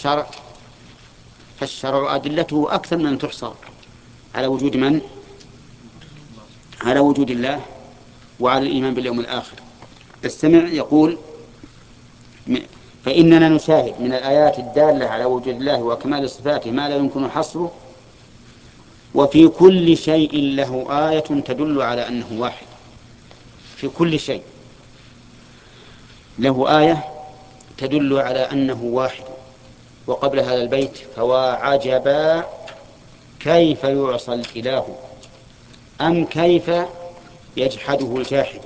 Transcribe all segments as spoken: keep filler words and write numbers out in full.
فالشرع فالشرع أدلته أكثر من أن تحصر على وجود من؟ على وجود الله وعلى الإيمان باليوم الآخر. السمع يقول: فإننا نشاهد من الآيات الدالة على وجود الله وكمال صفاته ما لا يمكن حصره، وفي كل شيء له آية تدل على أنه واحد. في كل شيء له آية تدل على أنه واحد. وقبل هذا البيت: فواعجبا كيف يعصى الإله أم كيف يجحده الجاحد.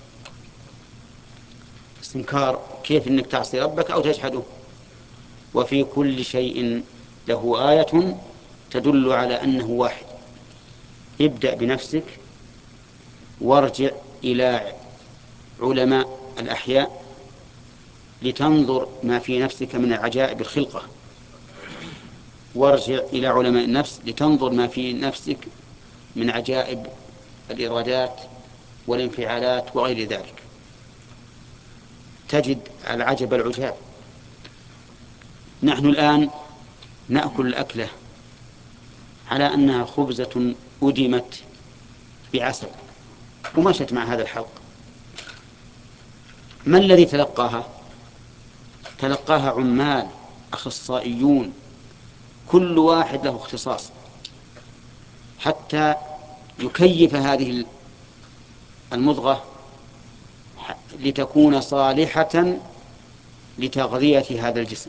استنكار: كيف إنك تعصي ربك أو تجحده؟ وفي كل شيء له آية تدل على أنه واحد. ابدأ بنفسك وارجع إلى علماء الأحياء لتنظر ما في نفسك من العجائب الخلقة، وارجع إلى علماء النفس لتنظر ما في نفسك من عجائب الإرادات والانفعالات وغير ذلك، تجد العجب العجاب. نحن الآن نأكل الأكلة على أنها خبزة أدمت بعسل ومشت مع هذا الحلق. ما الذي تلقاها؟ تلقاها عمال أخصائيون، كل واحد له اختصاص، حتى يكيف هذه المضغة لتكون صالحة لتغذية هذا الجسم.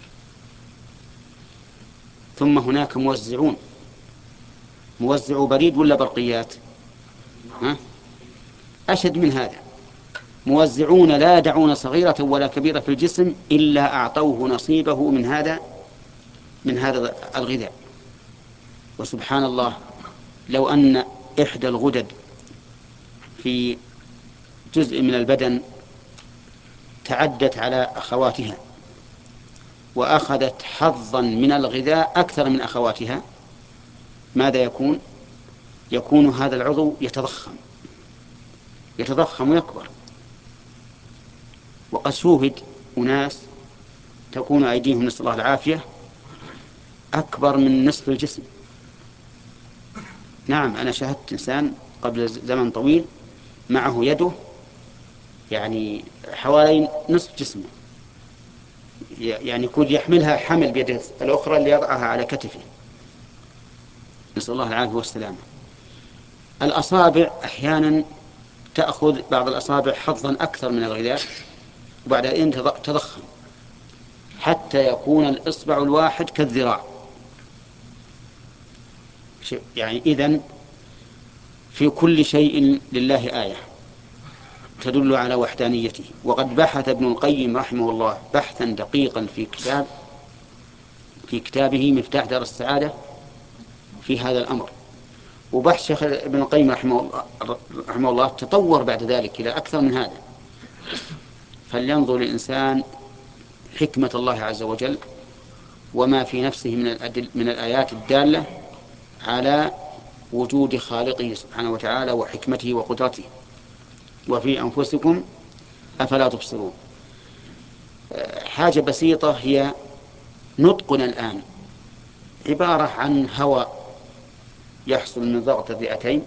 ثم هناك موزعون، موزعوا بريد ولا برقيات؟ ها؟ أشد من هذا، موزعون لا يدعون صغيرة ولا كبيرة في الجسم إلا أعطوه نصيبه من هذا من هذا الغذاء. وسبحان الله، لو أن إحدى الغدد في جزء من البدن تعدت على أخواتها وأخذت حظا من الغذاء أكثر من أخواتها، ماذا يكون؟ يكون هذا العضو يتضخم يتضخم ويكبر. وقد شوهد أناس تكون أيديهم، نسأل الله العافية، أكبر من نصف الجسم. نعم، أنا شاهدت إنسان قبل زمن طويل معه يده يعني حوالي نصف جسمه، يعني يكون يحملها حمل بيده الأخرى اللي يضعها على كتفه، نسأل الله العافية والسلامة. الأصابع أحيانا تأخذ بعض الأصابع حظا أكثر من الغذاء وبعدين تضخم حتى يكون الإصبع الواحد كالذراع. يعني إذن في كل شيء لله آية تدل على وحدانيته. وقد بحث ابن القيم رحمه الله بحثا دقيقا في كتاب في كتابه مفتاح دار السعادة في هذا الأمر. وبحث شيخ ابن القيم رحمه الله, رحمه الله تطور بعد ذلك إلى أكثر من هذا. فلينظر الإنسان حكمة الله عز وجل وما في نفسه من الأدل من الآيات الدالة على وجود خالقه سبحانه وتعالى وحكمته وقدرته. وفي أنفسكم أفلا تبصرون. حاجة بسيطة هي نطقنا الآن عبارة عن هواء يحصل من ضغط الرئتين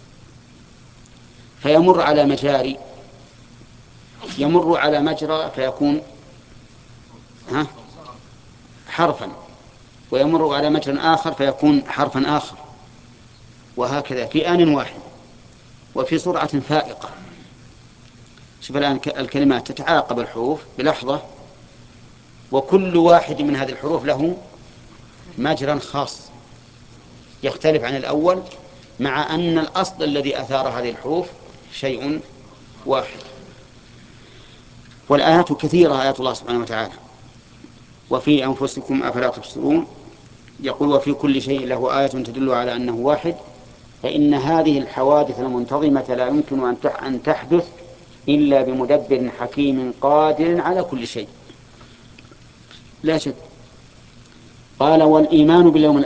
فيمر على مجاري، يمر على مجرى فيكون ها حرفا، ويمر على مجرى آخر فيكون حرفا آخر، وهكذا في آن واحد وفي سرعة فائقة. شوف الآن الكلمات تتعاقب الحروف بلحظة، وكل واحد من هذه الحروف له مجرى خاص يختلف عن الأول، مع أن الأصل الذي أثار هذه الحروف شيء واحد. والآيات كثيرة، آيات الله سبحانه وتعالى. وفي أنفسكم أفلا تبصرون. يقول: وفي كل شيء له آية تدل على أنه واحد، فإن هذه الحوادث المنتظمة لا يمكن أن تحدث إلا بمدبر حكيم قادر على كل شيء لا شك. قال: والإيمان باليوم